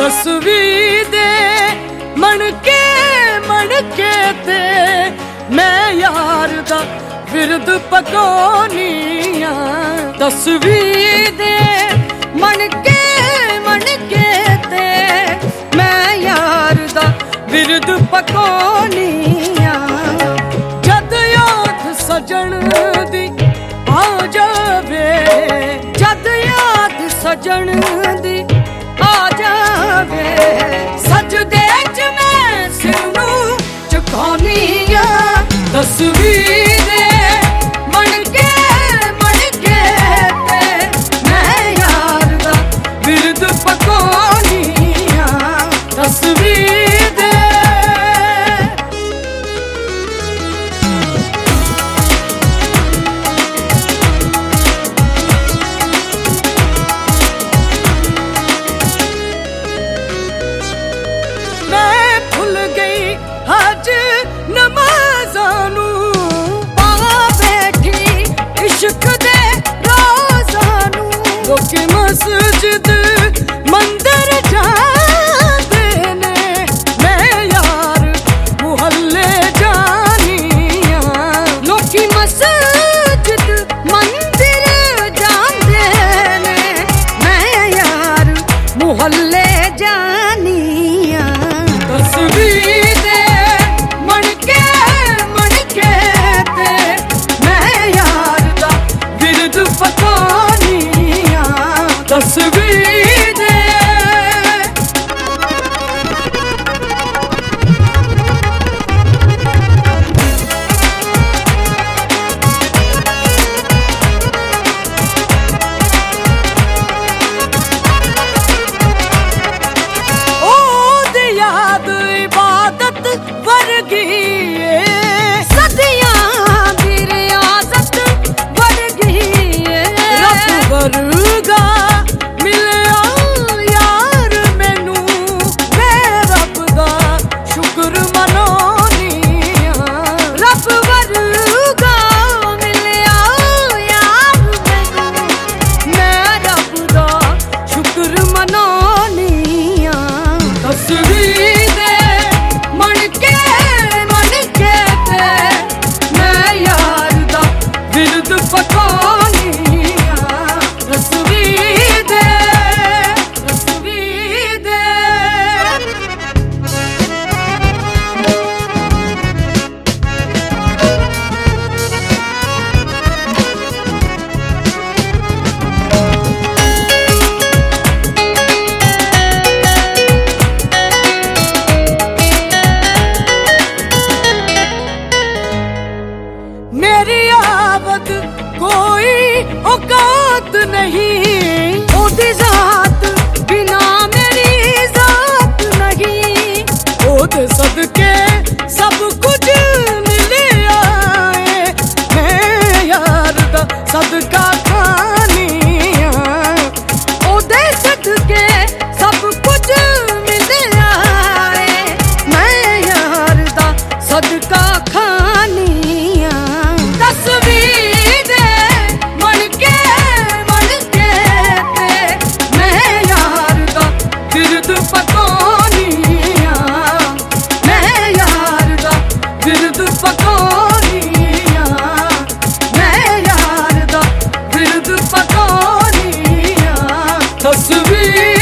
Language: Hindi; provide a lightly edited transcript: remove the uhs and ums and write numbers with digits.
तस्वीर दे मणके ते मैं यार दा विरद पकाउनिया। तस्वीर दे मणके ते मैं यार दा विरद पकाउनिया। जद याद सजन दी आ जावे, जद याद सजन दी आ जावे, सजदे च मैं सिर नूं झुकाउनिया। तस्वीर दे मणके ते मैं यार दा विरद पकाउनिया। तस्वीर दे हज नमाज़ानू पा बैठी इश्क दे रोज़ानू। लोकी मस्जिद मंदिर जांदे ने, मैं यार मुहल्ले जानिया। लोकी मस्जिद मंदिर जांदे ने, मैं यार मुहल्ले जानिया। तस्वीर दे मणके ते मैं यार दा विरद पकाउनिया। तस्वीर दे सदियां दी रियासत बढ़ गई है। रब वर्गा मिलिया यार मैनू, मैं रब दा शुक्र मनाउनिया। रब वर्गा मिलिया यार मैनू, मैं रब दा शुक्र मनाउनिया। तस्वीर दे मणके ते मैं यार दा विरद पकाउनिया। तस्वीर दे तस्वीर दे मेरी आवत कोई औकात नहीं, ओदी जात बिना मेरी जात नहीं। ओदे सदके सब कुछ मिलिया है, मैं यार दा सदका खानिया। ओदे सदके सब कुछ मिलिया है, मैं यार दा सदका खानिया। तस्वीर दे मणके ते मैं यार दा विरद पकाउनिया। मैं यार दा विरद पकाउनिया। मैं यार दा विरद पकाउनिया। तस्वीर